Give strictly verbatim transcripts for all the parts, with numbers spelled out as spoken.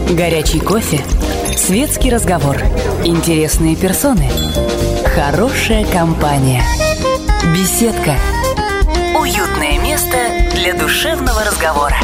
Горячий кофе, светский разговор, интересные персоны, хорошая компания, беседка, уютное место для душевного разговора.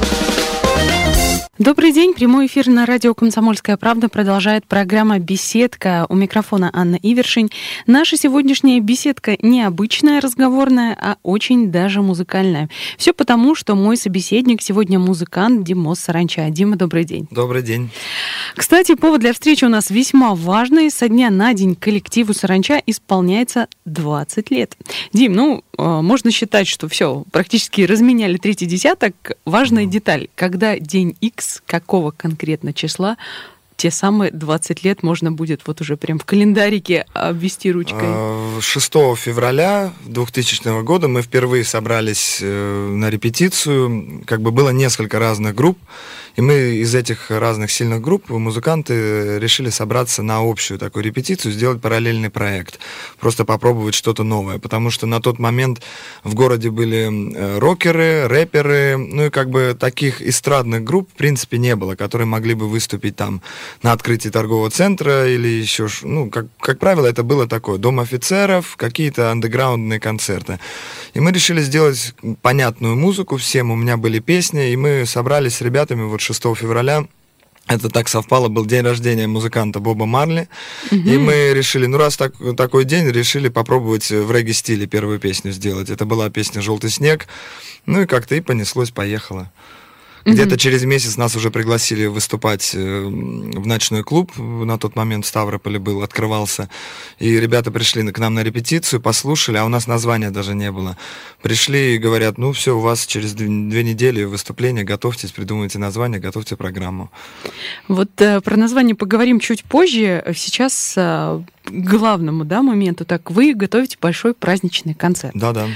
Добрый день. Прямой эфир на радио «Комсомольская правда» продолжает программа «Беседка». У микрофона Анна Ивершин. Наша сегодняшняя беседка не обычная разговорная, а очень даже музыкальная. Все потому, что мой собеседник сегодня музыкант Димос Саранча. Дима, добрый день. Добрый день. Кстати, повод для встречи у нас весьма важный. Со дня на день коллективу Саранча исполняется двадцать лет. Дим, ну, можно считать, что все, практически разменяли третий десяток. Важная деталь. Когда день X, какого конкретно числа, те самые двадцать лет можно будет вот уже прям в календарике обвести ручкой? шестого февраля двухтысячного года мы впервые собрались на репетицию. Как бы было несколько разных групп, и мы из этих разных сильных групп, музыканты, решили собраться на общую такую репетицию, сделать параллельный проект, просто попробовать что-то новое, потому что на тот момент в городе были рокеры, рэперы, ну и как бы таких эстрадных групп в принципе не было, которые могли бы выступить там на открытии торгового центра или еще, ну, как, как правило, это было такое, Дом офицеров, какие-то андеграундные концерты. И мы решили сделать понятную музыку всем, у меня были песни, и мы собрались с ребятами вот шестого февраля. Это так совпало, был день рождения музыканта Боба Марли, mm-hmm. и мы решили, ну раз так, такой день, решили попробовать в регги-стиле первую песню сделать. Это была песня «Желтый снег», ну и как-то и понеслось, поехало. Где-то mm-hmm. через месяц нас уже пригласили выступать в ночной клуб, на тот момент в Ставрополе был, открывался, и ребята пришли к нам на репетицию, послушали, а у нас названия даже не было. Пришли и говорят, ну все, у вас через две недели выступление, готовьтесь, придумывайте название, готовьте программу. Вот э, про название поговорим чуть позже. Сейчас э, к главному, да, моменту, так, вы готовите большой праздничный концерт. Да-да.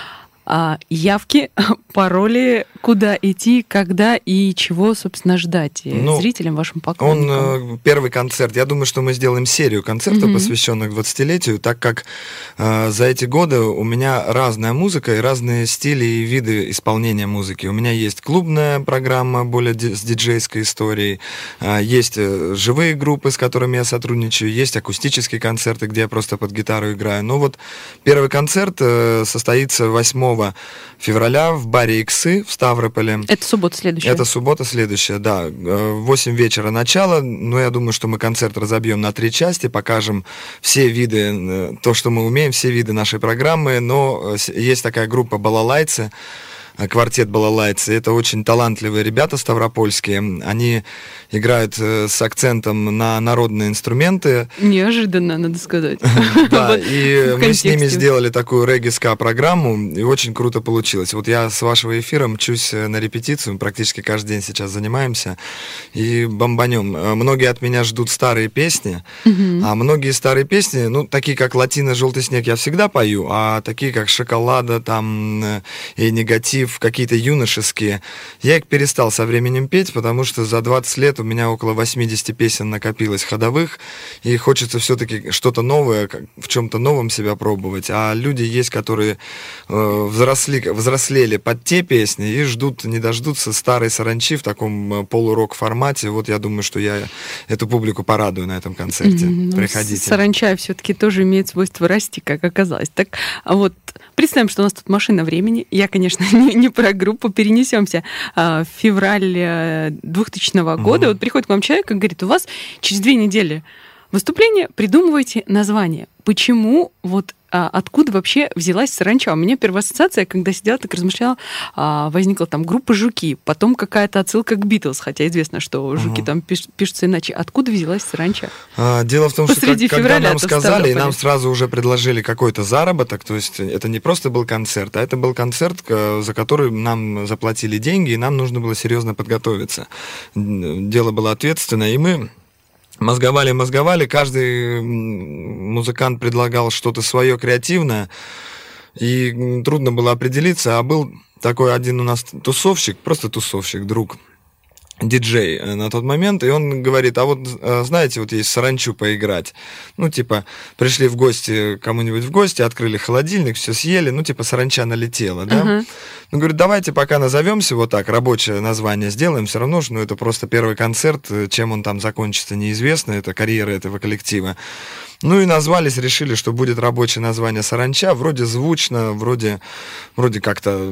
А, явки, пароли, куда идти, когда и чего, собственно, ждать ну, зрителям, вашим поклонникам? Он первый концерт. Я думаю, что мы сделаем серию концертов, mm-hmm. посвященных двадцатилетию, так как э, за эти годы у меня разная музыка и разные стили и виды исполнения музыки. У меня есть клубная программа, более ди- с диджейской историей, э, есть э, живые группы, с которыми я сотрудничаю, есть акустические концерты, где я просто под гитару играю. Но вот первый концерт э, состоится восьмого февраля в баре «Иксы» в Ставрополе. Это суббота следующая? Это суббота следующая, да. В восемь вечера начало, но я думаю, что мы концерт разобьем на три части, покажем все виды, то, что мы умеем, все виды нашей программы, но есть такая группа «Балалайцы», квартет «Балалайцы». Это очень талантливые ребята ставропольские. Они играют с акцентом на народные инструменты. Неожиданно, надо сказать. Да, и мы с ними сделали такую регги-ска-программу, и очень круто получилось. Вот я с вашего эфира мчусь на репетицию, практически каждый день сейчас занимаемся, и бомбанем. Многие от меня ждут старые песни, а многие старые песни, ну, такие как «Латино», «Желтый снег» я всегда пою, а такие как «Шоколада» там и «Негатив», какие-то юношеские. Я их перестал со временем петь, потому что за двадцать лет у меня около восемьдесят песен накопилось ходовых, и хочется все-таки что-то новое, в чем-то новом себя пробовать. А люди есть, которые э, взросли, взрослели под те песни и ждут, не дождутся старой саранчи в таком полурок формате. Вот я думаю, что я эту публику порадую на этом концерте. Mm-hmm. Приходите. Саранча все-таки тоже имеет свойство расти, как оказалось. Так, а вот представим, что у нас тут машина времени. Я, конечно, не, не про группу. Перенесемся а, в февраль двухтысячного года. Mm-hmm. Вот приходит к вам человек и говорит, у вас через две недели выступление, придумывайте название. Почему, вот а, откуда вообще взялась саранча? У меня первая ассоциация, когда сидела, так размышляла, а, возникла там группа «Жуки», потом какая-то отсылка к «Битлз», хотя известно, что «Жуки» uh-huh. там пиш, пишутся иначе. Откуда взялась саранча? А, дело в том, Посреди что как, когда нам сказали, и нам сразу уже предложили какой-то заработок, то есть это не просто был концерт, а это был концерт, за который нам заплатили деньги, и нам нужно было серьезно подготовиться. Дело было ответственное, и мы... Мозговали, мозговали, каждый музыкант предлагал что-то свое креативное, и трудно было определиться, а был такой один у нас тусовщик, просто тусовщик, друг. диджей на тот момент, и он говорит, а вот, знаете, вот есть саранчу поиграть. Ну, типа, пришли в гости, кому-нибудь в гости, открыли холодильник, все съели, ну, типа, саранча налетела, да? Uh-huh. Ну, говорит, давайте пока назовемся вот так, рабочее название сделаем, все равно, что ну, это просто первый концерт, чем он там закончится, неизвестно, это карьера этого коллектива. Ну и назвались, решили, что будет рабочее название «Саранча». Вроде звучно, вроде, вроде как-то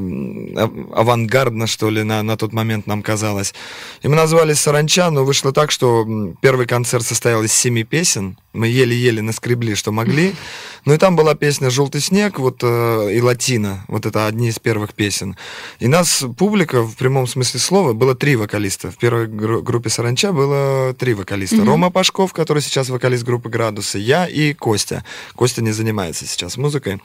авангардно, что ли, на, на тот момент нам казалось. И мы назвались «Саранча», но вышло так, что первый концерт состоял из семи песен. Мы еле-еле наскребли, что могли. Ну и там была песня «Желтый снег» вот, и «Латина». Вот это одни из первых песен. И нас, публика, в прямом смысле слова, было три вокалиста. В первой группе «Саранча» было три вокалиста. Mm-hmm. Рома Пашков, который сейчас вокалист группы «Градусы», я и Костя. Костя не занимается сейчас музыкой.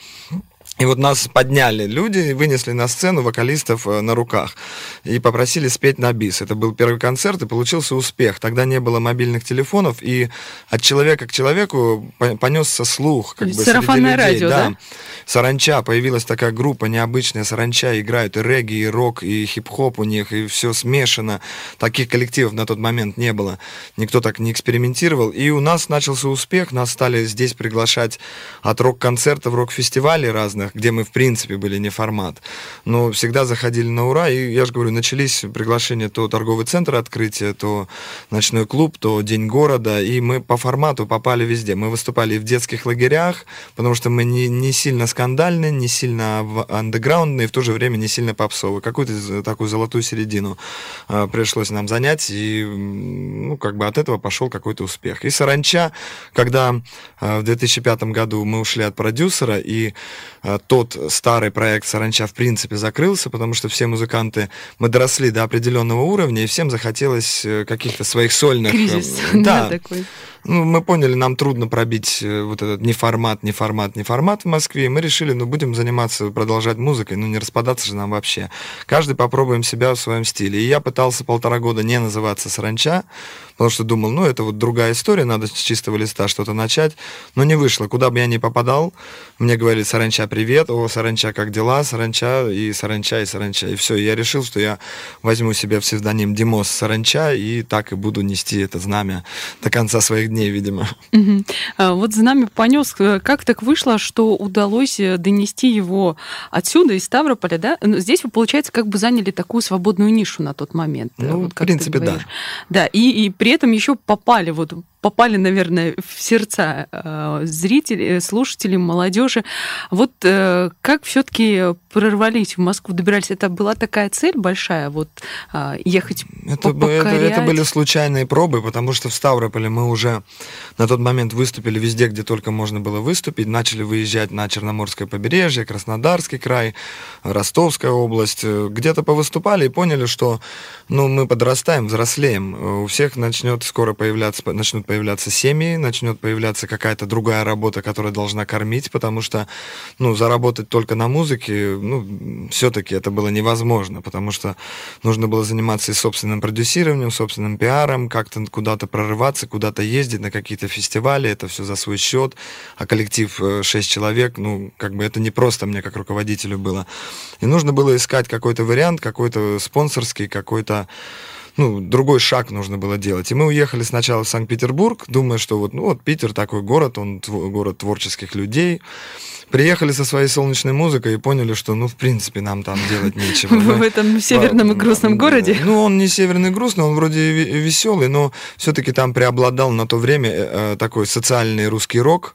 И вот нас подняли люди, вынесли на сцену вокалистов на руках и попросили спеть на бис. Это был первый концерт, и получился успех. Тогда не было мобильных телефонов, и от человека к человеку понесся слух. Как бы, сарафанное радио, да? да? «Саранча», появилась такая группа необычная, «Саранча», играют и регги, и рок, и хип-хоп у них, и все смешано. Таких коллективов на тот момент не было. Никто так не экспериментировал. И у нас начался успех, нас стали здесь приглашать от рок-концертов, рок-фестивалей разных, где мы, в принципе, были не формат. Но всегда заходили на ура, и, я же говорю, начались приглашения то торговый центр открытия, то ночной клуб, то День города, и мы по формату попали везде. Мы выступали и в детских лагерях, потому что мы не, не сильно скандальные, не сильно андеграундные, и в то же время не сильно попсовые. Какую-то такую золотую середину э, пришлось нам занять, и, ну, как бы от этого пошел какой-то успех. И «Саранча», когда э, в две тысячи пятом году мы ушли от продюсера, и э, тот старый проект «Саранча» в принципе закрылся, потому что все музыканты, мы доросли до определенного уровня, и всем захотелось каких-то своих сольных... Кризис, да, да, такой. Ну, мы поняли, нам трудно пробить вот этот не формат, не формат, не формат в Москве, и мы решили, ну, будем заниматься, продолжать музыкой, ну, не распадаться же нам вообще. Каждый попробуем себя в своем стиле. И я пытался полтора года не называться «Саранча», потому что думал, ну, это вот другая история, надо с чистого листа что-то начать, но не вышло. Куда бы я ни попадал, мне говорили: «Саранча, привет», «О, Саранча, как дела?» Саранча и Саранча и Саранча. И все, и я решил, что я возьму себе псевдоним Димос Саранча, и так и буду нести это знамя до конца своих дней, видимо. Угу. А вот знамя понес. Как так вышло, что удалось донести его отсюда, из Ставрополя, да? Здесь вы, получается, как бы заняли такую свободную нишу на тот момент. Ну, вот, в принципе, да. Да, и, и при этом еще попали, вот, попали, наверное, в сердца э, зрителей, слушателей, молодежи. Вот э, как все-таки прорвались в Москву, добирались? Это была такая цель большая, вот э, ехать это, покорять? Это, это были случайные пробы, потому что в Ставрополе мы уже на тот момент выступили везде, где только можно было выступить. Начали выезжать на Черноморское побережье, Краснодарский край, Ростовская область. Где-то повыступали и поняли, что ну, мы подрастаем, взрослеем. У всех начнет скоро появляться, начнут появляться семьи, начнет появляться какая-то другая работа, которая должна кормить, потому что, ну, заработать только на музыке, ну, все-таки это было невозможно, потому что нужно было заниматься и собственным продюсированием, собственным пиаром, как-то куда-то прорываться, куда-то ездить на какие-то фестивали, это все за свой счет, а коллектив шесть человек, ну, как бы это не просто мне как руководителю было. И нужно было искать какой-то вариант, какой-то спонсорский, какой-то, ну, другой шаг нужно было делать. И мы уехали сначала в Санкт-Петербург, думая, что вот, ну, вот Питер такой город, он тв- город творческих людей. Приехали со своей солнечной музыкой и поняли, что, ну, в принципе, нам там делать нечего. В этом северном и грустном городе? Ну, он не северный и грустный, он вроде веселый, но все-таки там преобладал на то время такой социальный русский рок.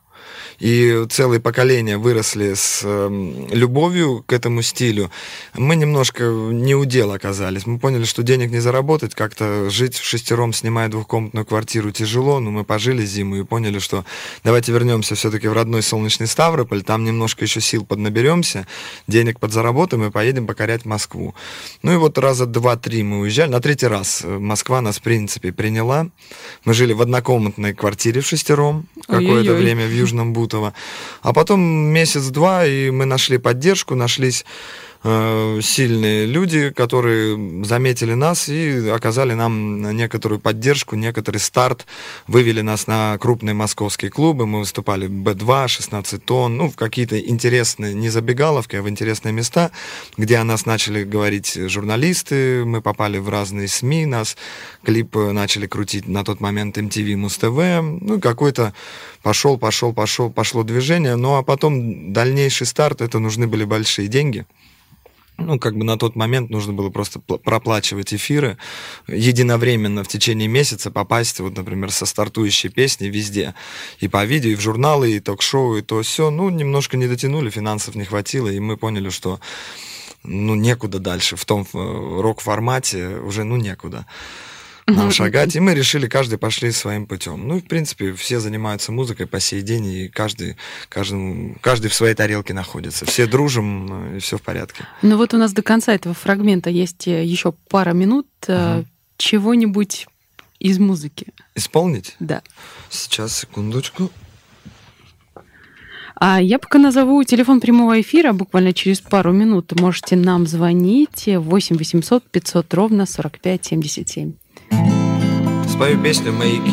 И целые поколения выросли с э, любовью к этому стилю. Мы немножко не у дел оказались. Мы поняли, что денег не заработать, как-то жить вшестером, снимая двухкомнатную квартиру, тяжело. Но мы пожили зиму и поняли, что давайте вернемся все-таки в родной солнечный Ставрополь, там немножко еще сил поднаберемся, денег подзаработаем и поедем покорять Москву. Ну и вот раза два-три мы уезжали. На третий раз Москва нас, в принципе, приняла. Мы жили в однокомнатной квартире вшестером какое-то Ой-ой-ой. время в Южном Бутово. А потом месяц-два, и мы нашли поддержку, нашлись э, сильные люди, которые заметили нас и оказали нам некоторую поддержку, некоторый старт, вывели нас на крупные московские клубы, мы выступали в бэ два, шестнадцать тонн, ну, в какие-то интересные, не забегаловки, а в интересные места, где о нас начали говорить журналисты, мы попали в разные СМИ, нас клип начали крутить на тот момент эм ти ви, Муз-ТВ, ну, какой-то пошел, пошел, пошел, пошло движение, ну, а потом дальнейший старт, это нужны были большие деньги. Ну, как бы на тот момент нужно было просто проплачивать эфиры, единовременно в течение месяца попасть, вот, например, со стартующей песней везде. И по видео, и в журналы, и ток-шоу, и то все. Ну, немножко не дотянули, финансов не хватило, и мы поняли, что ну, некуда дальше. В том рок-формате уже, ну, некуда нам шагать, и мы решили, каждый пошли своим путем. Ну, в принципе, все занимаются музыкой по сей день, и каждый, каждый, каждый в своей тарелке находится. Все дружим, и все в порядке. Ну вот у нас до конца этого фрагмента есть еще пара минут. Угу. Чего-нибудь из музыки. Исполнить? Да. Сейчас, секундочку. А я пока назову телефон прямого эфира, буквально через пару минут можете нам звонить. восемь восемьсот пятьсот ровно сорок пять семьдесят семь. Спою песню «Маяки».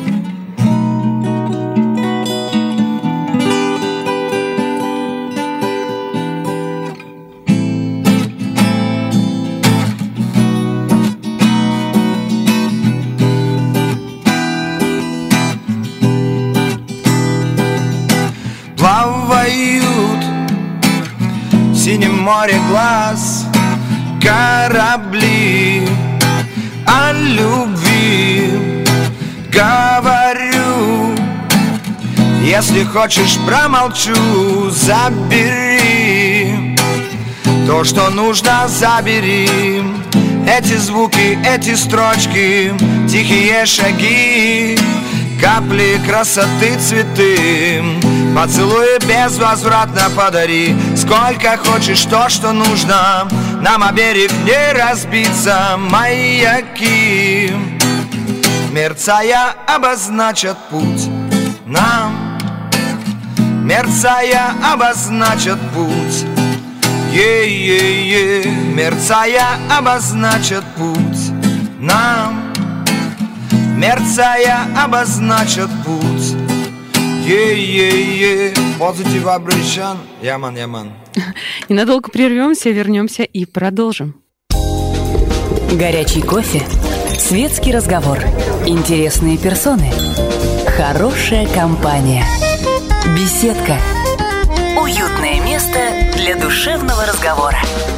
Плавают в синем море глаз корабли о любви. Говорю, если хочешь, промолчу. Забери то, что нужно, забери. Эти звуки, эти строчки, тихие шаги, капли красоты, цветы. Поцелуй безвозвратно подари. Сколько хочешь, то, что нужно. Нам о берег не разбиться. Маяки, мерцая, обозначат путь нам. Мерцая, обозначат путь. Е-е-е. Мерцая, обозначат путь нам. Мерцая, обозначат путь. Е-е-е. Positive vibration. Яман, яман. Ненадолго прервемся, вернемся и продолжим. Горячий кофе, светский разговор, интересные персоны, хорошая компания, беседка, уютное место для душевного разговора.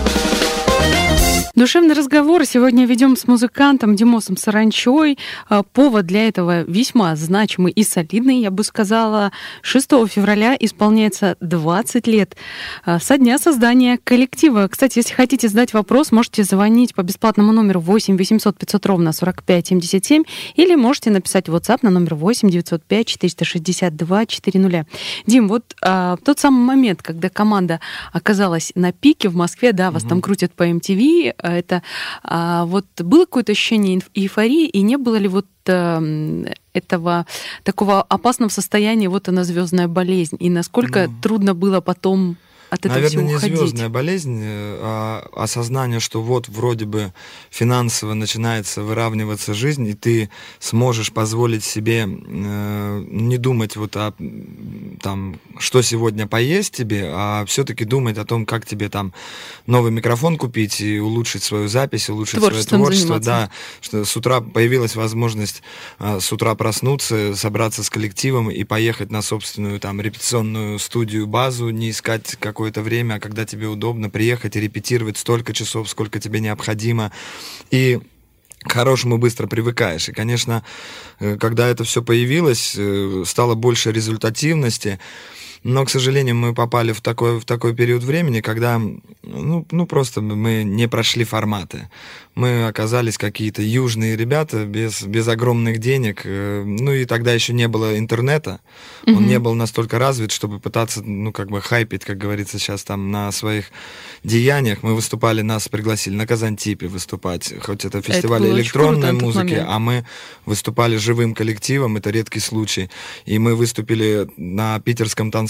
Душевный разговор сегодня ведем с музыкантом Димосом Саранчой. Повод для этого весьма значимый и солидный, я бы сказала. шестого февраля исполняется двадцать лет со дня создания коллектива. Кстати, если хотите задать вопрос, можете звонить по бесплатному номеру восемь восемьсот пятьсот ровно сорок пять семьдесят семь или можете написать в WhatsApp на номер восемь девятьсот пять четыреста шестьдесят два четыреста. Дим, вот а, тот самый момент, когда команда оказалась на пике в Москве, да, вас угу. там крутят по эм ти ви, это а, вот было какое-то ощущение эйфории, и не было ли вот а, этого такого опасного состояния, вот она звездная болезнь, и насколько ну, трудно было потом от этого наверное, всего не уходить? звездная болезнь, а осознание, что вот вроде бы финансово начинается выравниваться жизнь, и ты сможешь позволить себе э, не думать вот о там, что сегодня поесть тебе, а все-таки думать о том, как тебе там новый микрофон купить и улучшить свою запись, улучшить свое творчество. Да, что с утра появилась возможность э, с утра проснуться, собраться с коллективом и поехать на собственную там репетиционную студию, базу, не искать как какое-то время, когда тебе удобно приехать и репетировать столько часов, сколько тебе необходимо. И к хорошему быстро привыкаешь. И, конечно, когда это все появилось, стало больше результативности. Но, к сожалению, мы попали в такой, в такой период времени, когда ну, ну, просто мы не прошли форматы. Мы оказались какие-то южные ребята без, без огромных денег. Ну и тогда еще не было интернета. Mm-hmm. Он не был настолько развит, чтобы пытаться, ну, как бы хайпить, как говорится сейчас, там, на своих деяниях. Мы выступали, нас пригласили на Казантипе выступать, хоть это фестиваль это электронной музыки, а мы выступали живым коллективом, это редкий случай. И мы выступили на питерском танцполе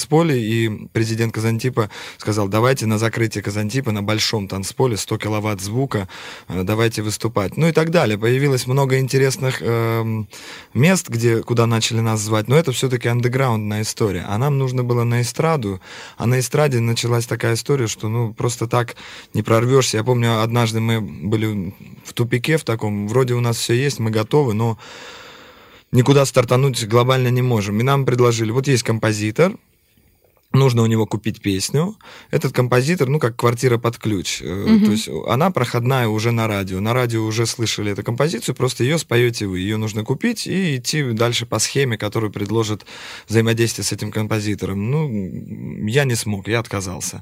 танцполе, и президент Казантипа сказал, давайте на закрытие Казантипа на большом танцполе, сто киловатт звука, давайте выступать. Ну и так далее. Появилось много интересных э, мест, где, куда начали нас звать, но это все-таки андеграундная история. А нам нужно было на эстраду, а на эстраде началась такая история, что ну просто так не прорвешься. Я помню, однажды мы были в тупике в таком, вроде у нас все есть, мы готовы, но никуда стартануть глобально не можем. И нам предложили, вот есть композитор, нужно у него купить песню. Этот композитор, ну, как квартира под ключ. Mm-hmm. То есть она проходная уже на радио. На радио уже слышали эту композицию, просто ее споете вы. Ее нужно купить и идти дальше по схеме, которую предложит взаимодействие с этим композитором. Ну, я не смог, я отказался.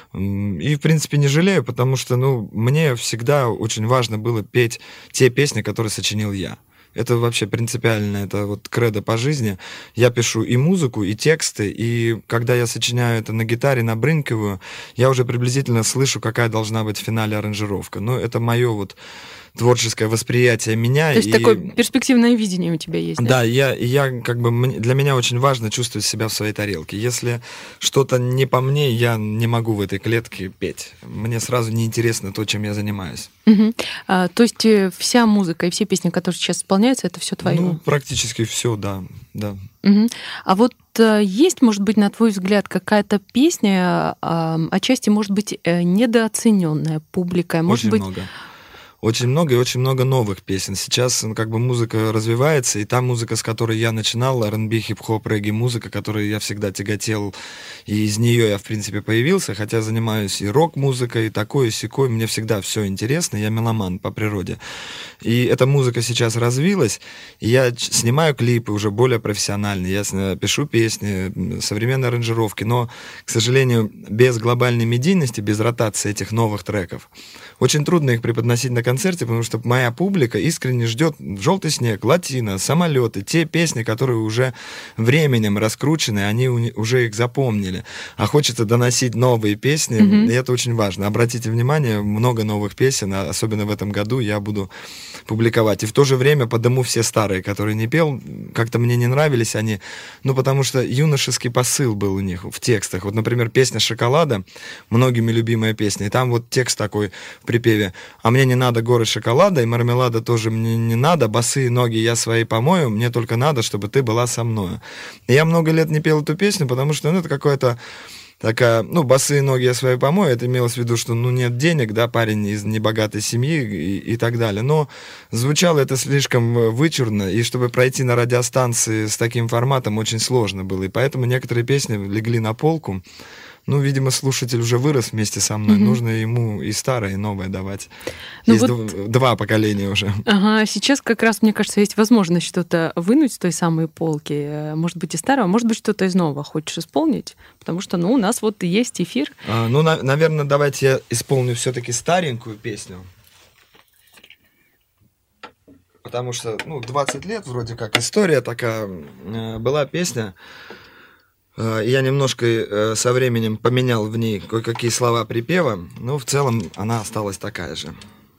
И, в принципе, не жалею, потому что, ну, мне всегда очень важно было петь те песни, которые сочинил я. Это вообще принципиально, это вот кредо по жизни. Я пишу и музыку, и тексты, и когда я сочиняю это на гитаре, набрынкиваю, я уже приблизительно слышу, какая должна быть в финале аранжировка. Но это мое вот творческое восприятие меня. То есть и... такое перспективное видение у тебя есть, да? Да, я, я как бы, для меня очень важно чувствовать себя в своей тарелке. Если что-то не по мне, я не могу в этой клетке петь. Мне сразу неинтересно то, чем я занимаюсь. Угу. А, то есть вся музыка и все песни, которые сейчас исполняются, это все твое? Ну, практически все, да, да. Угу. А вот есть, может быть, на твой взгляд, какая-то песня, а, отчасти, может быть, недооцененная публикой? Может очень быть... много. Очень много и очень много новых песен. Сейчас ну, как бы музыка развивается, и та музыка, с которой я начинал, ар энд би, хип-хоп, регги, музыка, которой я всегда тяготел, и из нее я, в принципе, появился, хотя занимаюсь и рок-музыкой, и такой, и сякой, мне всегда все интересно, я меломан по природе. И эта музыка сейчас развилась, и я снимаю клипы уже более профессиональные, я пишу песни, современные аранжировки, но, к сожалению, без глобальной медийности, без ротации этих новых треков, очень трудно их преподносить на концерте, потому что моя публика искренне ждет «Желтый снег», «Латино», «Самолеты», те песни, которые уже временем раскручены, они уже их запомнили. А хочется доносить новые песни, mm-hmm. и это очень важно. Обратите внимание, много новых песен, особенно в этом году, я буду публиковать. И в то же время подыму все старые, которые не пел. Как-то мне не нравились они, ну, потому что юношеский посыл был у них в текстах. Вот, например, песня «Шоколада», многими любимая песня, и там вот текст такой в припеве: «А мне не надо горы шоколада, и мармелада тоже мне не надо, босые ноги я свои помою, мне только надо, чтобы ты была со мною». И я много лет не пел эту песню, потому что, ну, это какое-то такая, ну, босые ноги я свои помою, это имелось в виду, что, ну, нет денег, да, парень из небогатой семьи и, и так далее. Но звучало это слишком вычурно, и чтобы пройти на радиостанции с таким форматом очень сложно было, и поэтому некоторые песни легли на полку. Ну, видимо, слушатель уже вырос вместе со мной. Mm-hmm. Нужно ему и старое, и новое давать. Ну есть вот... д- два поколения уже. Ага, сейчас как раз, мне кажется, есть возможность что-то вынуть с той самой полки. Может быть, из старого, может быть, что-то из нового хочешь исполнить? Потому что, ну, у нас вот есть эфир. А, ну, на- наверное, давайте я исполню все-таки старенькую песню. Потому что, ну, двадцать лет вроде как история такая. Была песня. Я немножко со временем поменял в ней кое-какие слова припева, но в целом она осталась такая же.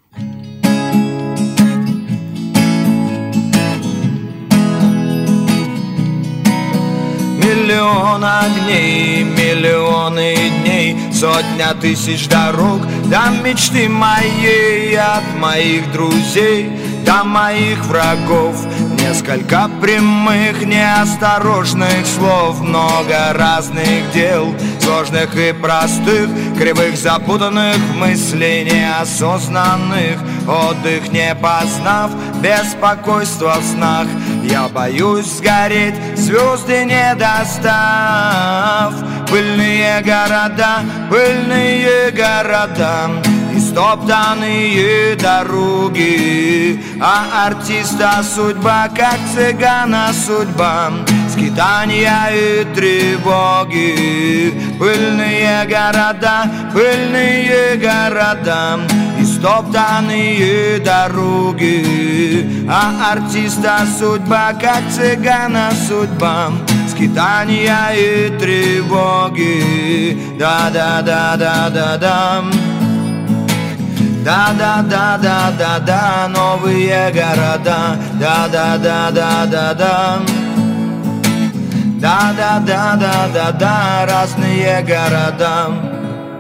Миллион огней, миллионы дней, сотня тысяч дорог до мечты моей, от моих друзей до моих врагов. Несколько прямых, неосторожных слов, много разных дел, сложных и простых, кривых, запутанных мыслей, неосознанных, отдых не познав, беспокойство в снах. Я боюсь сгореть, звезды не достав. Пыльные города, пыльные города, истоптанные дороги, а артиста судьба, как цыгана судьба, скитания и тревоги. Пыльные города, пыльные города, истоптанные дороги, а артиста судьба, как цыгана судьба, скитания и тревоги. Да-да-да-да-да-да. Да-да-да-да-да-да, новые города. Да-да-да-да-да-да. Да-да-да-да-да-да, разные города.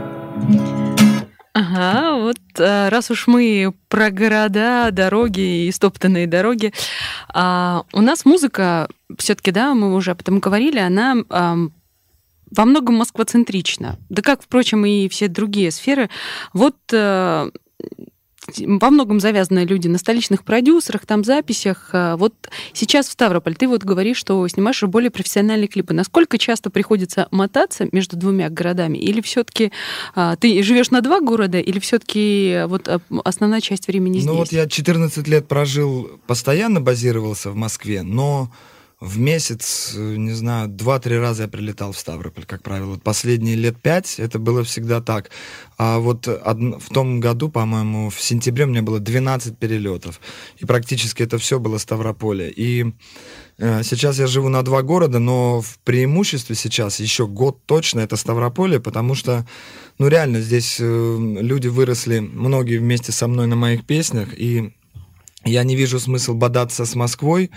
Ага, вот раз уж мы про города, дороги и стоптанные дороги, а, у нас музыка, все-таки, да, мы уже об этом говорили, она а, во многом москвоцентрична. Да как, впрочем, и все другие сферы. Вот а, во многом завязаны люди на столичных продюсерах, там записях. Вот сейчас в Ставрополь ты вот говоришь, что снимаешь более профессиональные клипы. Насколько часто приходится мотаться между двумя городами? Или все-таки ты живешь на два города, или все-таки вот основная часть времени здесь? Ну вот я четырнадцать лет прожил, постоянно базировался в Москве, но в месяц, не знаю, два-три раза я прилетал в Ставрополь, как правило. Последние лет пять это было всегда так. А вот в том году, по-моему, в сентябре у меня было двенадцать перелетов. И практически это все было Ставрополье. И э, сейчас я живу на два города, но в преимуществе сейчас еще год точно это Ставрополье, потому что, ну реально, здесь э, люди выросли, многие вместе со мной на моих песнях, и я не вижу смысла бодаться с Москвой.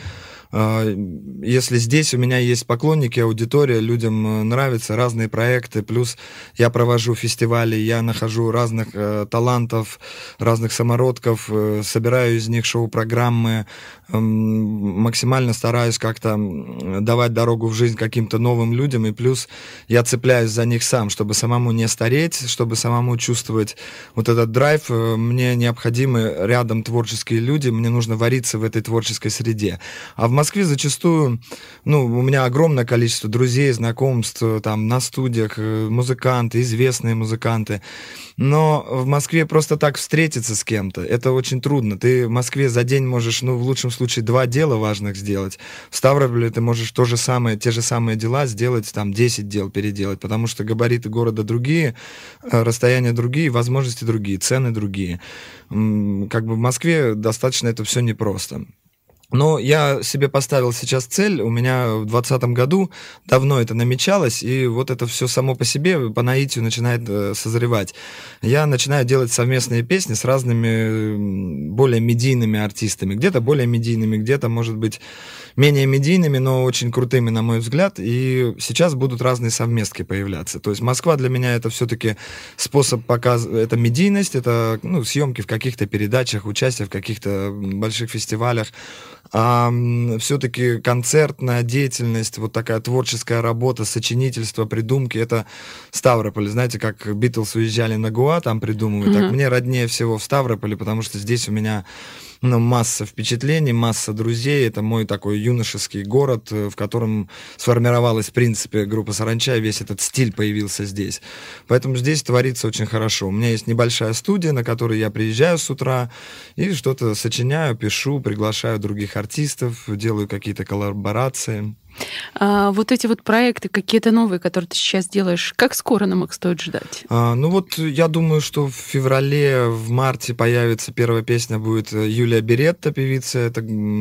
Если здесь у меня есть поклонники, аудитория, людям нравятся разные проекты, плюс я провожу фестивали, я нахожу разных э, талантов, разных самородков, э, собираю из них шоу-программы, э, максимально стараюсь как-то давать дорогу в жизнь каким-то новым людям, и плюс я цепляюсь за них сам, чтобы самому не стареть, чтобы самому чувствовать вот этот драйв. Мне необходимы рядом творческие люди, мне нужно вариться в этой творческой среде. А в В Москве зачастую, ну, у меня огромное количество друзей, знакомств, там, на студиях, музыканты, известные музыканты, но в Москве просто так встретиться с кем-то, это очень трудно. Ты в Москве за день можешь, ну, в лучшем случае, два дела важных сделать. В Ставрополе ты можешь то же самое, те же самые дела сделать, там, десять дел переделать, потому что габариты города другие, расстояния другие, возможности другие, цены другие. Как бы в Москве достаточно это все непросто. Но я себе поставил сейчас цель, у меня в двадцатом году давно это намечалось, и вот это все само по себе, по наитию начинает э, созревать. Я начинаю делать совместные песни с разными более медийными артистами, где-то более медийными, где-то, может быть, менее медийными, но очень крутыми, на мой взгляд, и сейчас будут разные совместки появляться. То есть Москва для меня это все-таки способ показа, это медийность, это, ну, съемки в каких-то передачах, участие в каких-то больших фестивалях, а все-таки концертная деятельность, вот такая творческая работа, сочинительство, придумки, это Ставрополь. Знаете, как Битлз уезжали на Гоа, там придумывают, mm-hmm. так мне роднее всего в Ставрополе, потому что здесь у меня, ну, масса впечатлений, масса друзей. Это мой такой юношеский город, в котором сформировалась, в принципе, группа «Саранча», и весь этот стиль появился здесь. Поэтому здесь творится очень хорошо. У меня есть небольшая студия, на которой я приезжаю с утра и что-то сочиняю, пишу, приглашаю других артистов, делаю какие-то коллаборации. А вот эти вот проекты, какие-то новые, которые ты сейчас делаешь, как скоро нам их стоит ждать? А, ну вот я думаю, что в феврале, в марте появится первая песня, будет Юлия Беретта, певица, это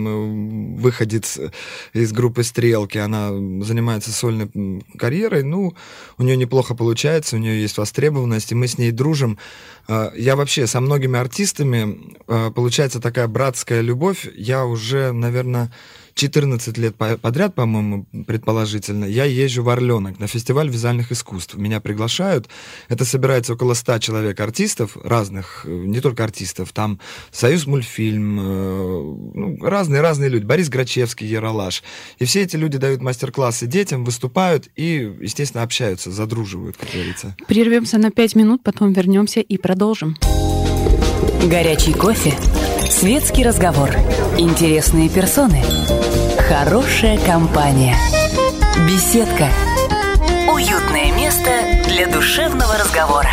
выходец из группы «Стрелки», она занимается сольной карьерой, ну, у нее неплохо получается, у нее есть востребованность, и мы с ней дружим. Я вообще со многими артистами, получается такая братская любовь, я уже, наверное, четырнадцать лет подряд, по-моему, предположительно, я езжу в Орленок на фестиваль визуальных искусств. Меня приглашают. Это собирается около ста человек артистов, разных, не только артистов. Там Союз мультфильм, ну, разные-разные люди. Борис Грачевский, Ералаш. И все эти люди дают мастер-классы детям, выступают и, естественно, общаются, задруживают, как говорится. Прервемся на пять минут, потом вернемся и продолжим. Горячий кофе, светский разговор, интересные персоны, хорошая компания, беседка, уютное место для душевного разговора.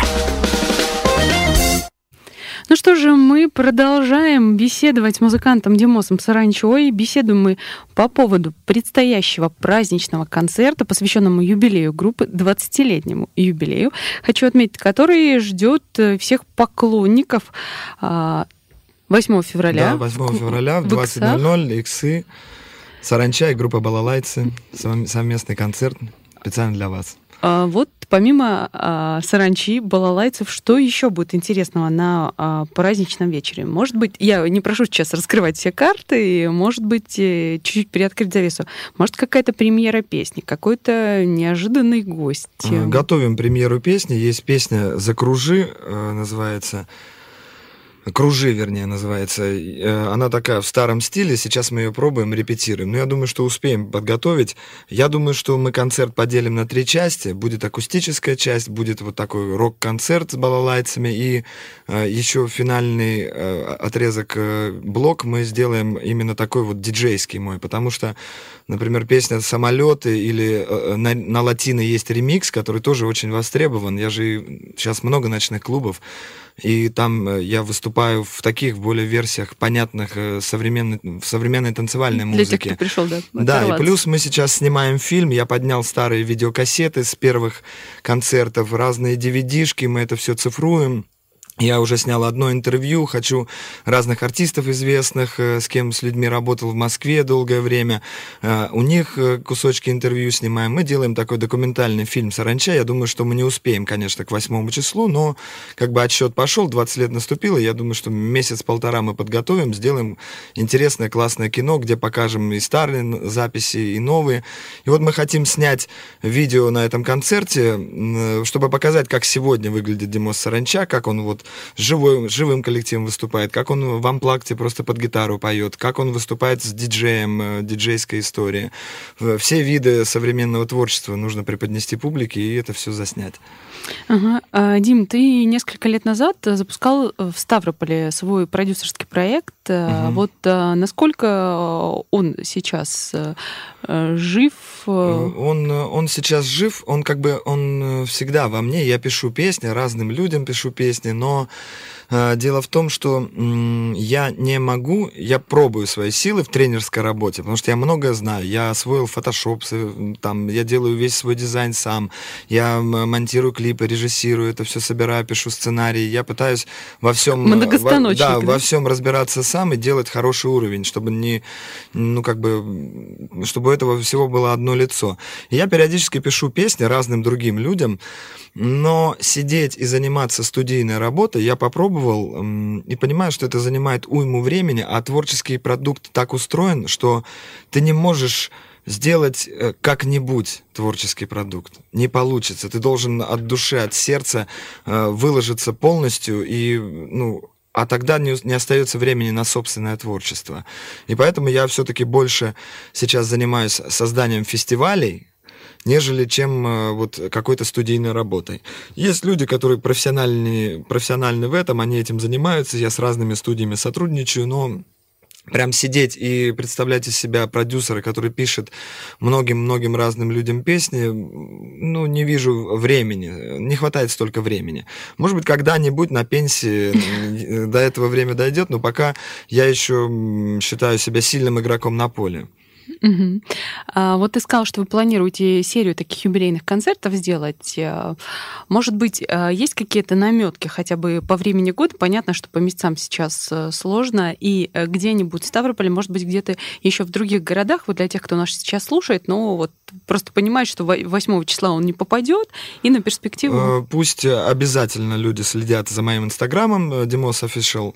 Ну что же, мы продолжаем беседовать с музыкантом Димосом Саранчой. Беседуем мы по поводу предстоящего праздничного концерта, посвященному юбилею группы, двадцатилетнему юбилею. Хочу отметить, который ждет всех поклонников восьмого февраля. Да, восьмого февраля в двадцать ноль ноль Иксы, Саранча и группа «Балалайцы». Совместный концерт специально для вас. А, вот помимо а, саранчи, балалайцев, что еще будет интересного на а, праздничном вечере? Может быть, я не прошу сейчас раскрывать все карты, может быть, чуть-чуть приоткрыть завесу. Может, какая-то премьера песни, какой-то неожиданный гость? Готовим премьеру песни. Есть песня «Закружи», называется. «Кружи», вернее, называется. Она такая в старом стиле, сейчас мы ее пробуем, репетируем. Но я думаю, что успеем подготовить. Я думаю, что мы концерт поделим на три части. Будет акустическая часть, будет вот такой рок-концерт с балалайцами, и еще финальный отрезок, блок мы сделаем именно такой вот диджейский мой, потому что, например, песня «Самолеты» или на, на латино есть ремикс, который тоже очень востребован. Я же сейчас много ночных клубов, и там я выступаю в таких более версиях, понятных современной, в современной танцевальной музыке. Для тех, кто пришел, да, да, и плюс мы сейчас снимаем фильм, я поднял старые видеокассеты с первых концертов, разные ди ви ди-шки, мы это все цифруем. Я уже снял одно интервью, хочу разных артистов известных, с кем с людьми работал в Москве долгое время. У них кусочки интервью снимаем. Мы делаем такой документальный фильм «Саранча». Я думаю, что мы не успеем, конечно, к восьмому числу, но как бы отсчет пошел, двадцать лет наступило. Я думаю, что месяц-полтора мы подготовим, сделаем интересное, классное кино, где покажем и старые записи, и новые. И вот мы хотим снять видео на этом концерте, чтобы показать, как сегодня выглядит Димос Саранча, как он вот Живой, живым коллективом выступает, как он в амплакте просто под гитару поет, как он выступает с диджеем, диджейская история. Все виды современного творчества нужно преподнести публике, и это все заснять. Ага. А, Дим, ты несколько лет назад запускал в Ставрополе свой продюсерский проект. Угу. Вот насколько он сейчас жив? Он, он сейчас жив, он как бы, он всегда во мне. Я пишу песни, разным людям пишу песни, но дело в том, что я не могу, я пробую свои силы в тренерской работе, потому что я многое знаю. Я освоил фотошоп, там, я делаю весь свой дизайн сам, я монтирую клипы, режиссирую, это все собираю, пишу сценарии. Я пытаюсь во всем, во, да, во всем разбираться сам и делать хороший уровень, чтобы не, ну как бы, чтобы у этого всего было одно лицо. И я периодически пишу песни разным другим людям, но сидеть и заниматься студийной работой я попробовал и понимаю, что это занимает уйму времени, а творческий продукт так устроен, что ты не можешь сделать как-нибудь творческий продукт. Не получится. Ты должен от души, от сердца выложиться полностью, и, ну, а тогда не, не остается времени на собственное творчество. И поэтому я все-таки больше сейчас занимаюсь созданием фестивалей, нежели чем вот какой-то студийной работой. Есть люди, которые профессиональны, профессиональны в этом, они этим занимаются, я с разными студиями сотрудничаю, но прям сидеть и представлять из себя продюсера, который пишет многим-многим разным людям песни, ну, не вижу времени, не хватает столько времени. Может быть, когда-нибудь на пенсии до этого время дойдет, но пока я еще считаю себя сильным игроком на поле. Угу. А, вот ты сказал, что вы планируете серию таких юбилейных концертов сделать. Может быть, есть какие-то наметки хотя бы по времени года? Понятно, что по месяцам сейчас сложно. И где-нибудь в Ставрополе, может быть, где-то еще в других городах, вот для тех, кто нас сейчас слушает, но вот просто понимает, что восьмого числа он не попадет, и на перспективу... Пусть обязательно люди следят за моим инстаграмом, Димос Official,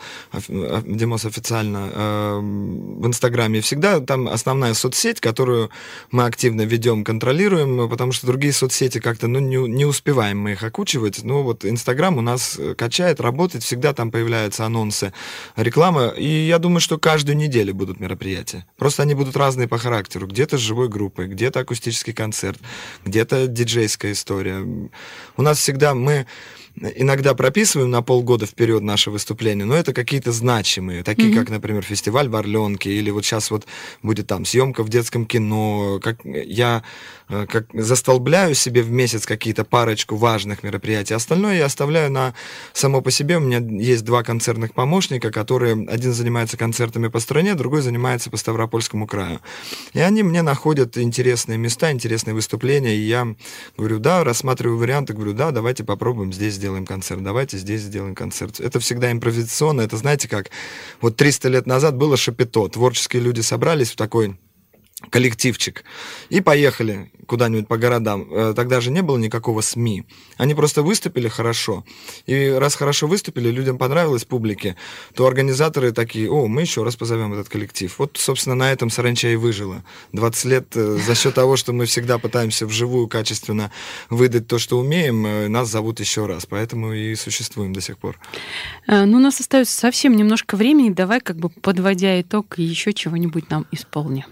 Димос официально в инстаграме. Всегда там основная соцсеть, которую мы активно ведем, контролируем, потому что другие соцсети как-то, ну, не, не успеваем мы их окучивать. Ну, вот Инстаграм у нас качает, работает, всегда там появляются анонсы, реклама, и я думаю, что каждую неделю будут мероприятия. Просто они будут разные по характеру. Где-то с живой группой, где-то акустический концерт, где-то диджейская история. У нас всегда мы... Иногда прописываем на полгода вперед наши выступления, но это какие-то значимые, такие, mm-hmm. как, например, фестиваль в Орленке, или вот сейчас вот будет там съемка в детском кино. Как я как застолбляю себе в месяц какие-то парочку важных мероприятий, остальное я оставляю на само по себе. У меня есть два концертных помощника, которые, один занимается концертами по стране, другой занимается по Ставропольскому краю. И они мне находят интересные места, интересные выступления, и я говорю, да, рассматриваю варианты, говорю, да, давайте попробуем здесь сделаем концерт, давайте здесь сделаем концерт. Это всегда импровизационно, это, знаете, как вот триста лет назад было шапито, творческие люди собрались в такой коллективчик и поехали. куда-нибудь по городам, тогда же не было никакого СМИ. Они просто выступили хорошо. И раз хорошо выступили, людям понравилось, публике, то организаторы такие: о, мы еще раз позовем этот коллектив. Вот, собственно, на этом «Саранча» и выжила. двадцать лет за счет того, что мы всегда пытаемся вживую качественно выдать то, что умеем, нас зовут еще раз. Поэтому и существуем до сих пор. Ну, у нас остается совсем немножко времени. Давай, как бы подводя итог, еще чего-нибудь нам исполни.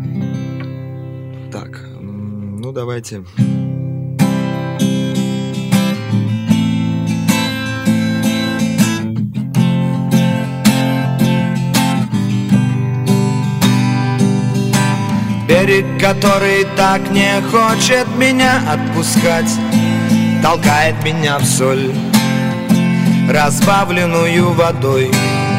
Так, ну давайте. Берег, который так не хочет меня отпускать, толкает меня в соль, разбавленную водой.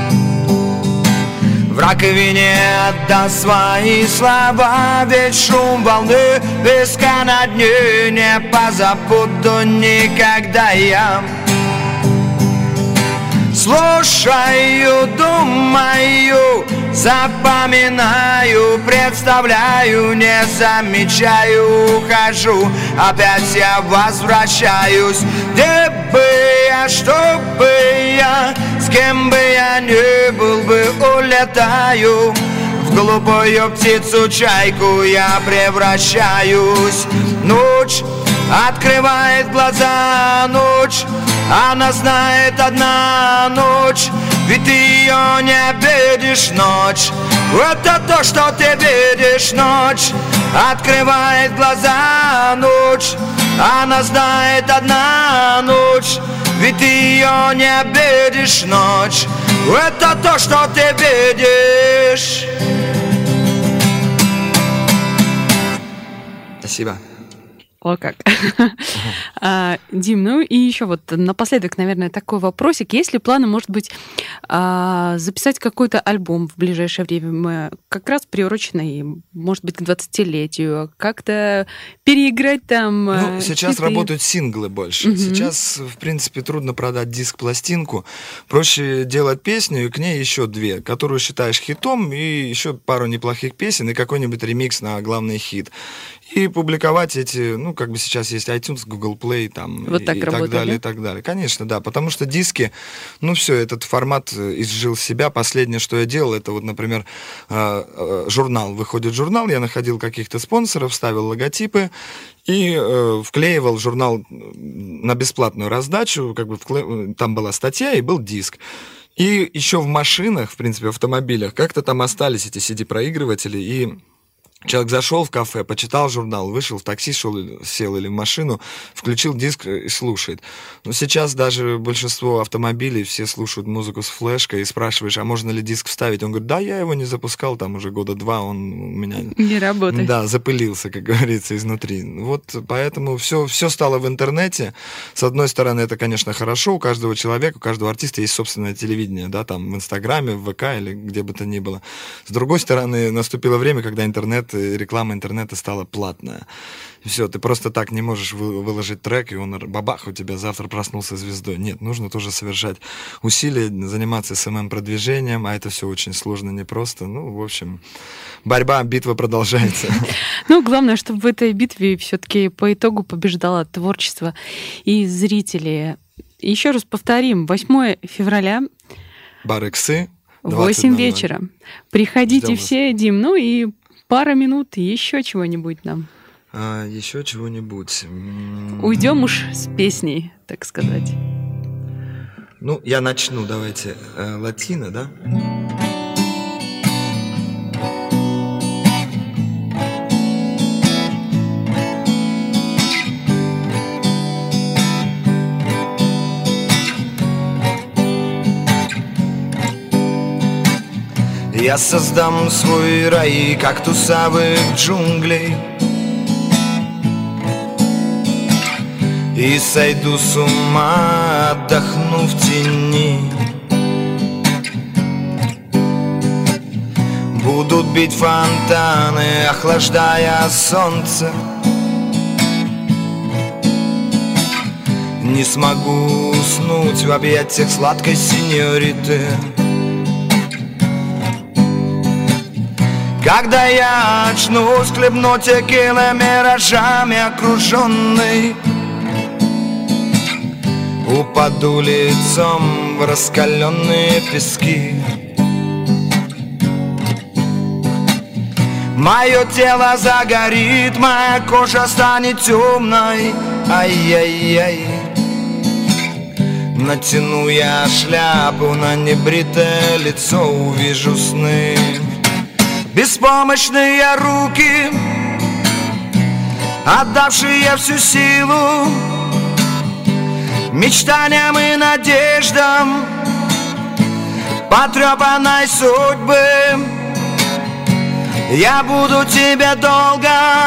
В раковине отдаст свои слова, ведь шум волны, песка на дне не позабуду никогда я. Слушаю, думаю, запоминаю, представляю, не замечаю, ухожу, опять я возвращаюсь. Где бы я, что бы я, с кем бы я ни был бы, улетаю. В глупую птицу чайку я превращаюсь. Ночь открывает глаза, ночь, она знает одна ночь, ведь ты ее не видишь, ночь. Это то, что ты видишь, ночь. Открывает глаза, ночь, она знает одна ночь, ведь ты ее не видишь, ночь. Это то, что ты видишь. Спасибо. О, как. а, Дим, ну и еще вот напоследок, наверное, такой вопросик. Есть ли планы, может быть, а, записать какой-то альбом в ближайшее время, как раз приуроченный, может быть, к двадцатилетию, как-то переиграть там... Ну, сейчас хиты? Работают синглы больше. Угу. Сейчас, в принципе, трудно продать диск-пластинку. Проще делать песню, и к ней еще две, которую считаешь хитом, и еще пару неплохих песен, и какой-нибудь ремикс на главный хит. И публиковать эти, ну, как бы сейчас есть iTunes, Google Play, там, вот и, так и работает, так далее, да? и так далее. Конечно, да, потому что диски, ну, все, этот формат изжил себя. Последнее, что я делал, это вот, например, журнал. Выходит журнал, я находил каких-то спонсоров, ставил логотипы и э, вклеивал журнал на бесплатную раздачу, как бы вкле... там была статья и был диск. И еще в машинах, в принципе, в автомобилях, как-то там остались эти си ди-проигрыватели, и человек зашел в кафе, почитал журнал, вышел в такси, шел, сел или в машину, включил диск и слушает. Но сейчас даже большинство автомобилей все слушают музыку с флешкой, и спрашиваешь, а можно ли диск вставить? Он говорит, да, я его не запускал, там уже года два, он у меня... Не работает. Да, запылился, как говорится, изнутри. Вот поэтому все, все стало в интернете. С одной стороны, это, конечно, хорошо, у каждого человека, у каждого артиста есть собственное телевидение, да, там в Инстаграме, в ВК или где бы то ни было. С другой стороны, наступило время, когда интернет реклама интернета стала платная. Все, ты просто так не можешь вы, выложить трек, и он бабах, у тебя завтра проснулся звездой. Нет, нужно тоже совершать усилия, заниматься эс эм эм-продвижением, а это все очень сложно, непросто. Ну, в общем, борьба, битва продолжается. Ну, главное, чтобы в этой битве все-таки по итогу побеждало творчество и зрители. Еще раз повторим, восьмое февраля. Бар Иксы. восемь вечера. Приходите все, Дим, ну и пара минут, еще чего-нибудь нам. А, еще чего-нибудь. Уйдем уж с песней, так сказать. Ну, я начну, давайте. Э, латино, да? Я создам свой рай кактусовых джунглей и сойду с ума, отдохну в тени. Будут бить фонтаны, охлаждая солнце. Не смогу уснуть в объятиях сладкой сеньориты. Когда я очнусь, хлебну текилы миражами окруженный, упаду лицом в раскаленные пески. Мое тело загорит, моя кожа станет темной. Ай-яй-яй. Натяну я шляпу на небритое лицо, увижу сны. Беспомощные руки, отдавшие всю силу мечтаниям и надеждам потрепанной судьбы. Я буду тебе долго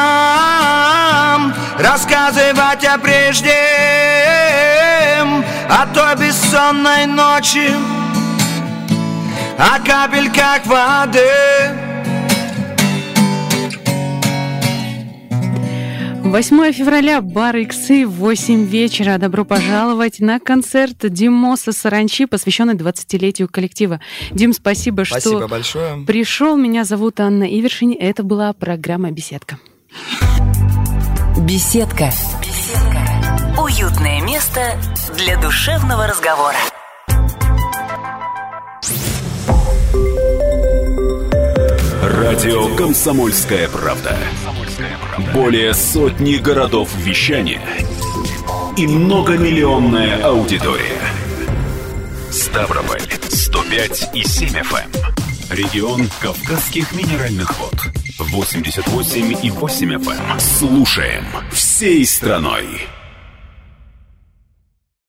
рассказывать о прежнем, о той бессонной ночи, о капельках воды. восьмое февраля, бар Иксы, восемь вечера. Добро пожаловать на концерт Димоса Саранчи, посвященный двадцатилетию коллектива. Дим, спасибо, спасибо что большое. Пришел. Меня зовут Анна Ивершин. Это была программа «Беседка». Беседка. Беседка. Уютное место для душевного разговора. Радио «Комсомольская правда». Более сотни городов вещания и многомиллионная аудитория. Ставрополь сто пять и семь эф эм. Регион Кавказских минеральных вод восемьдесят восемь и восемь эф эм. Слушаем всей страной.